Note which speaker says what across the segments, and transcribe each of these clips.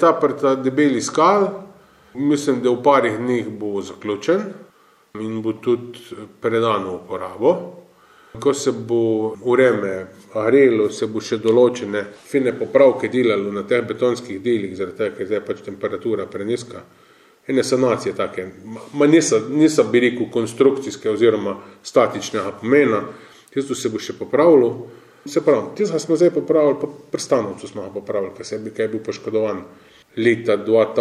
Speaker 1: ta debeli skal, mislim, da v parih dneh bo zaključen in bo tudi predan v uporabo. Ko se bo vreme grelo, se bo še določene fine popravke delalo na teh betonskih delih, zaradi tega, ker je pač temperatura preniska. Ene sanacije take, niso bi rekel konstrukcijske oziroma statičnega pomena, tisto se bo še popravilo. Se pravi, tisto smo zdaj popravili, pa prstanovcu smo ga popravili, kaj je bil poškodovan leta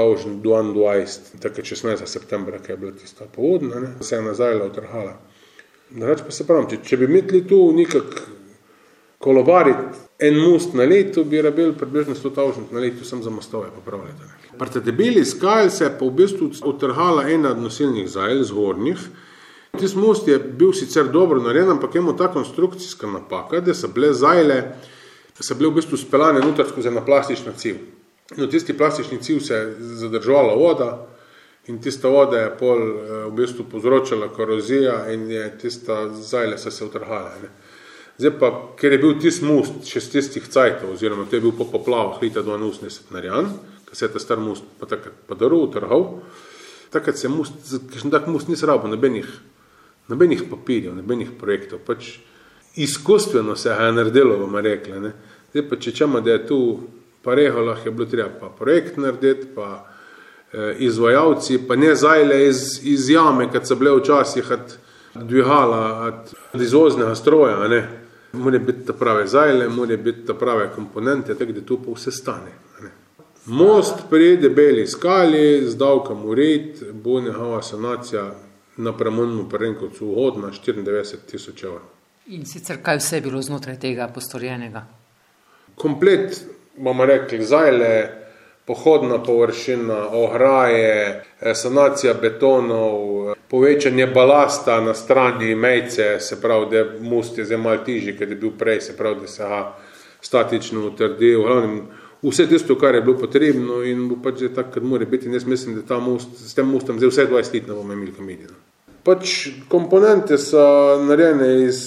Speaker 1: 2022, tako 16. septembra, kaj je bila tista povodna, se je nazaj utrhala. Drugače pa se pravim, če bi imeli tu nekak kolobariti en most na leto, bi rabili približno 100.000 na leto, sem za mostove popravljati. Pri tej debeli skali se je pa v bistvu utrhala ena od nosilnih zajl, zgornjih. Tisti most je bil sicer dobro narejen, ampak je imel ta konstrukcijska napaka, da so bile zajle, so bile v bistvu speljane noter skozi ena plastična civ. No, tisti plastični civ se je zadržovala voda, in tista voda je pol v bistvu povzročala korozija in je tista zajle so se utrhale. Zdaj pa, ker je bil tisti most še z tistih cajtov, oziroma to je bil po poplavah leta 2018 narejen, ko se je ta star most pa takrat podaril, utrhal, takrat se most, kakšen tak most nisi rabo nobenih papirjev, nobenih projektov, pač izkustveno se je naredilo, bomo rekli. Zdaj pa, če čemo, da je tu pa reholah, je bilo treba pa projekt narediti, pa izvajalci, pa ne zajle iz jame, kad so bile včasih od dvihala, od izvoznega stroja, mora biti ta prave zajle, mora biti ta prave komponente, tako da tu pa vse stane. Most pri debeli skali z davkom ured bo njegova sanacija na Premonmu pri Renkovcu ugodna 94.000 evrov.
Speaker 2: In sicer kaj vse je bilo znotraj tega postorjenega?
Speaker 1: Komplet, bomo rekli, zajle, pohodna površina, ograje, sanacija betonov, povečanje balasta na strani mejce, se pravi, da most je zdaj malo tižji, kad je bil prej, se pravi, da se ga statično utrdil. Vse tisto, kar je bilo potrebno in bo pač zdaj tako, kad mora biti. In jaz mislim, da ta most, s tem mostom zdaj vse 20 let ne bomo imeli kamidina. Pač komponente so narejene iz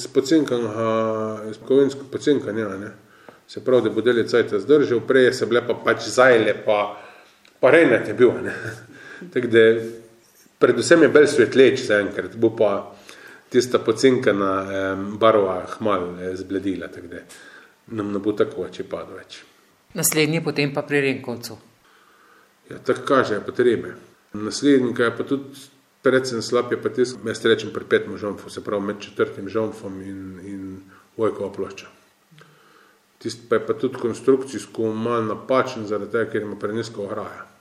Speaker 1: kovinskega pocinkanja, se pravi, da bo delje cajta zdržal, prej se bile pa pač zajle, pa renat je bil. Tako da predvsem je bolj svetleč zaenkrat, bo pa tista pocinkana barva hmal zbledila, tako da nam ne bo tako če pada več.
Speaker 2: Naslednji potem pa pri Renkovcu.
Speaker 1: Ja, tako kaže potrebe. Naslednji, kaj je pa tudi predvsem slab, je pa tisk, jaz rečem pri 5. žonfu, se pravi med 4. žonfom in Vojkova plošča. Tist pa je pa tudi konstrukcijsko malo napačen, zaradi tega, ker ima preniska ograja.